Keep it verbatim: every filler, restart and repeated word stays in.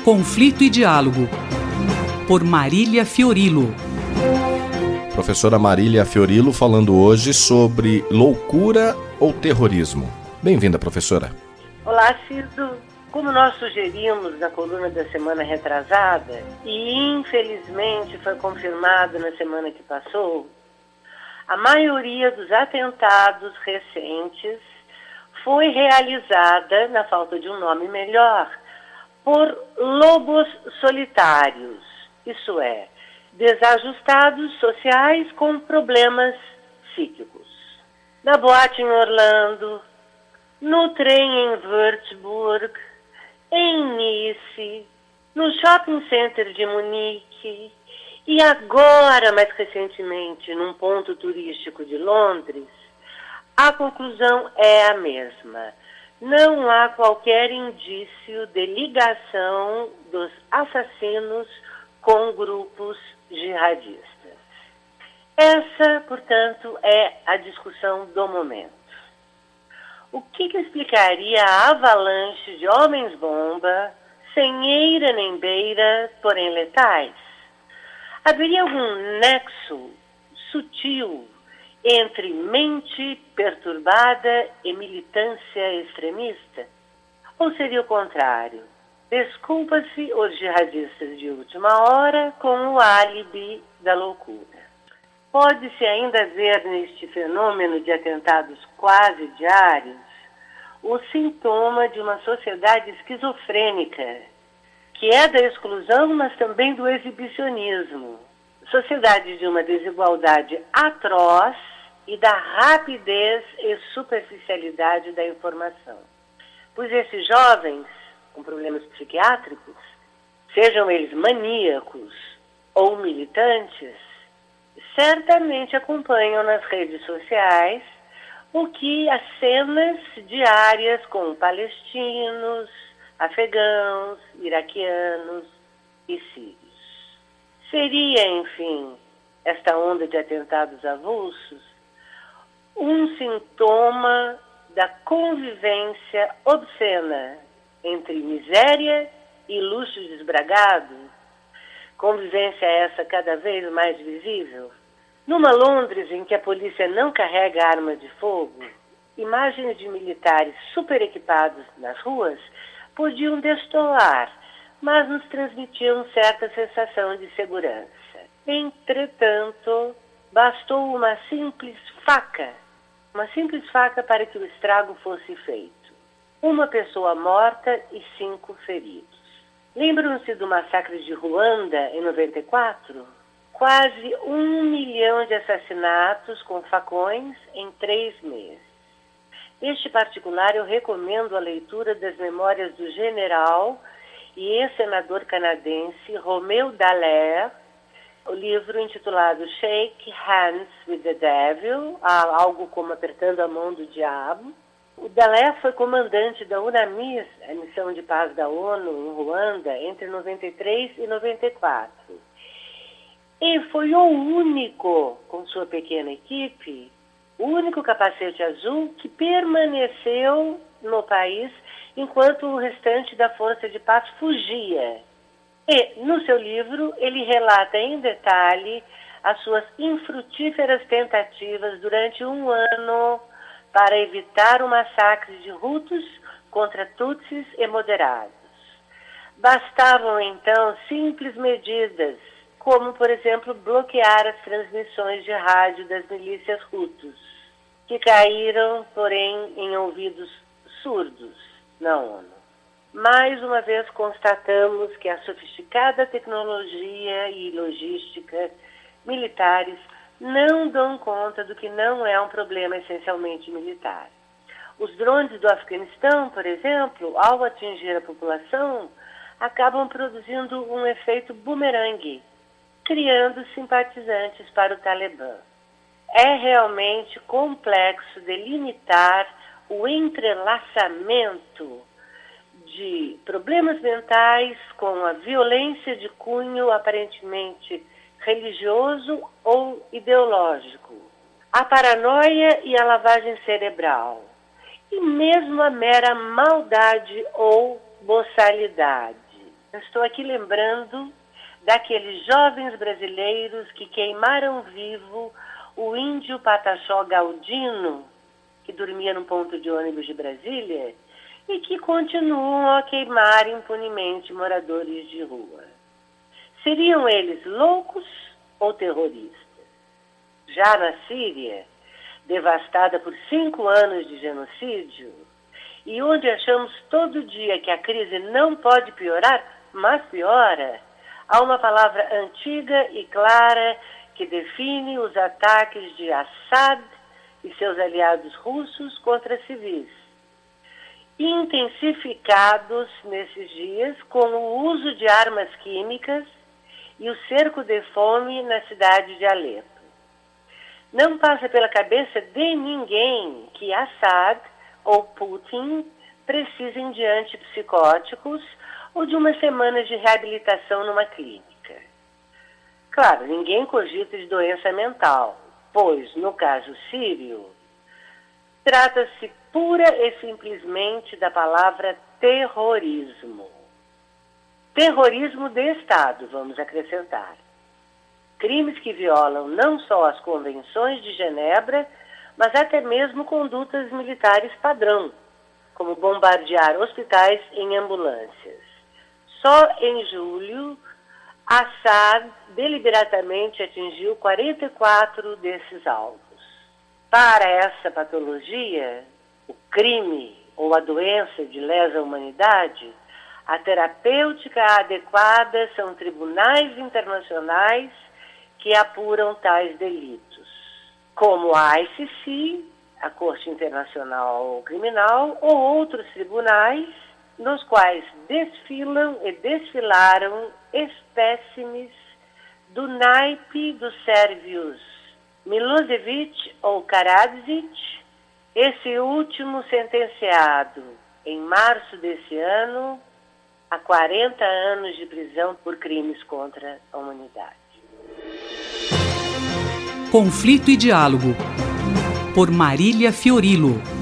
Conflito e Diálogo, por Marília Fiorilo. Professora Marília Fiorilo falando hoje sobre loucura ou terrorismo. Bem-vinda, professora. Olá, Cido. Como nós sugerimos na coluna da semana retrasada, e infelizmente foi confirmado na semana que passou, a maioria dos atentados recentes foi realizada, na falta de um nome melhor, por lobos solitários, isso é, desajustados sociais com problemas psíquicos. Na boate em Orlando, no trem em Würzburg, em Nice, no shopping center de Munique e agora, mais recentemente, num ponto turístico de Londres, a conclusão é a mesma. Não há qualquer indício de ligação dos assassinos com grupos jihadistas. Essa, portanto, é a discussão do momento. O que, que explicaria a avalanche de homens-bomba, sem eira nem beira, porém letais? Haveria algum nexo sutil entre mente perturbada e militância extremista? Ou seria o contrário? Desculpa-se os jihadistas de última hora com o álibi da loucura. Pode-se ainda ver neste fenômeno de atentados quase diários o sintoma de uma sociedade esquizofrênica, que é da exclusão, mas também do exibicionismo. Sociedade de uma desigualdade atroz e da rapidez e superficialidade da informação. Pois esses jovens com problemas psiquiátricos, sejam eles maníacos ou militantes, certamente acompanham nas redes sociais o que as cenas diárias com palestinos, afegãos, iraquianos e sírios. Seria, enfim, esta onda de atentados avulsos um sintoma da convivência obscena entre miséria e luxo desbragado, convivência essa cada vez mais visível. Numa Londres em que a polícia não carrega arma de fogo, imagens de militares super equipados nas ruas podiam destoar, mas nos transmitiam certa sensação de segurança. Entretanto, bastou uma simples faca, uma simples faca para que o estrago fosse feito. Uma pessoa morta e cinco feridos. Lembram-se do massacre de Ruanda em noventa e quatro? Quase um milhão de assassinatos com facões em três meses. Neste particular, eu recomendo a leitura das memórias do general e ex-senador canadense Romeu Dallaire, o livro intitulado Shake Hands with the Devil, algo como Apertando a Mão do Diabo. O Dallaire foi comandante da UNAMIS, a missão de paz da ONU em Ruanda, entre noventa e três e noventa e quatro. E foi o único, com sua pequena equipe, o único capacete azul que permaneceu no país enquanto o restante da força de paz fugia. E, no seu livro, ele relata em detalhe as suas infrutíferas tentativas durante um ano para evitar o massacre de Hutus contra Tutsis e moderados. Bastavam, então, simples medidas, como, por exemplo, bloquear as transmissões de rádio das milícias Hutus, que caíram, porém, em ouvidos surdos na ONU. Mais uma vez constatamos que a sofisticada tecnologia e logística militares não dão conta do que não é um problema essencialmente militar. Os drones do Afeganistão, por exemplo, ao atingir a população, acabam produzindo um efeito bumerangue, criando simpatizantes para o Talibã. É realmente complexo delimitar o entrelaçamento de problemas mentais com a violência de cunho aparentemente religioso ou ideológico, a paranoia e a lavagem cerebral, e mesmo a mera maldade ou boçalidade. Eu estou aqui lembrando daqueles jovens brasileiros que queimaram vivo o índio Pataxó Galdino, que dormia num ponto de ônibus de Brasília, e que continuam a queimar impunemente moradores de rua. Seriam eles loucos ou terroristas? Já na Síria, devastada por cinco anos de genocídio, e onde achamos todo dia que a crise não pode piorar, mas piora, há uma palavra antiga e clara que define os ataques de Assad e seus aliados russos contra civis, intensificados nesses dias com o uso de armas químicas e o cerco de fome na cidade de Alepo. Não passa pela cabeça de ninguém que Assad ou Putin precisem de antipsicóticos ou de umas semanas de reabilitação numa clínica. Claro, ninguém cogita de doença mental, pois, no caso sírio, trata-se pura e simplesmente da palavra terrorismo. Terrorismo de Estado, vamos acrescentar. Crimes que violam não só as convenções de Genebra, mas até mesmo condutas militares padrão, como bombardear hospitais em ambulâncias. Só em julho, Assad deliberadamente atingiu quarenta e quatro desses alvos. Para essa patologia, o crime ou a doença de lesa humanidade, a terapêutica adequada são tribunais internacionais que apuram tais delitos, como a I C C, a Corte Internacional Criminal, ou outros tribunais nos quais desfilam e desfilaram espécimes do naipe dos sérvios Milosevic ou Karadzic, esse último sentenciado em março desse ano a quarenta anos de prisão por crimes contra a humanidade. Conflito e Diálogo, por Marília Fiorillo.